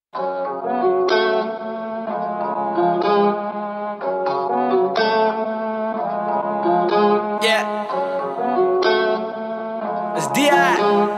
Yeah, it's D.I.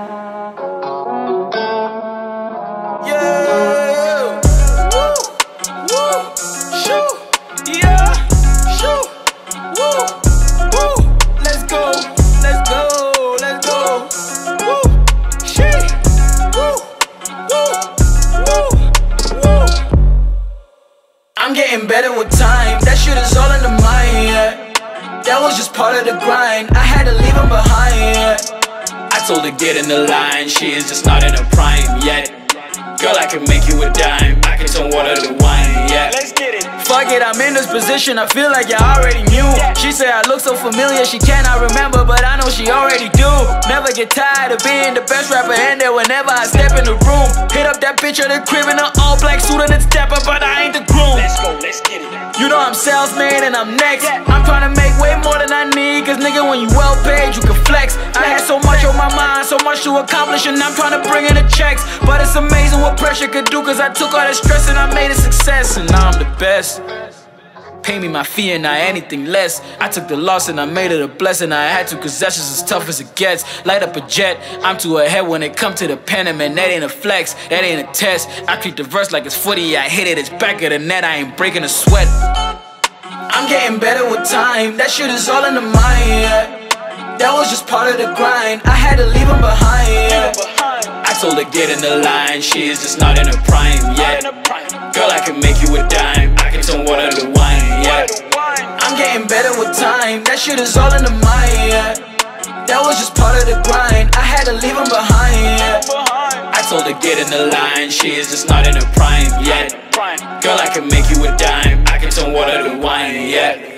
Yeah, woo, woo, shoo, yeah, shoo, woo, woo. Let's go, let's go, let's go. Woo, shit, woo, woo, woo, woo. I'm getting better with time. That shit is all in the mind. Yeah. That was just part of the grind, I had to leave him behind, yeah. I told her get in the line, she is just not in her prime yet. Girl, I can make you a dime, I can turn water to wine, yeah. Let's get it. Fuck it, I'm in this position, I feel like you already knew. She said I look so familiar, she cannot remember, but I know she already do. Never get tired of being the best rapper in there whenever I step in the room. Hit up that bitch at the crib in an all black suit and then step up, but I ain't the groom. Let's go, let's get it. You know I'm salesman and I'm next. I'm trying to make way more than I need, cause nigga when you well paid you can flex. I had so much on my mind, so much to accomplish, and I'm trying to bring in the checks. But it's amazing what pressure could do, cause I took all that stress and I made a success. And now I'm the best. Pay me my fee and not anything less. I took the loss and I made it a blessing. I had to, cause that's just as tough as it gets. Light up a jet, I'm too ahead when it come to the pen. And man, that ain't a flex, that ain't a test. I treat the verse like it's footy, I hit it, it's back of the net. I ain't breaking a sweat. I'm getting better with time, that shit is all in the mind, yeah. That was just part of the grind, I had to leave him behind, yeah. I told her get in the line, she is just not in her prime yet. Girl, I can make you a dime, I can turn water to wine, yeah. I'm getting better with time, that shit is all in the mind, yeah. That was just part of the grind, I had to leave him behind, yeah. I told her get in the line, she is just not in her prime yet. Girl, I can make you a dime, I can turn water to wine, yeah.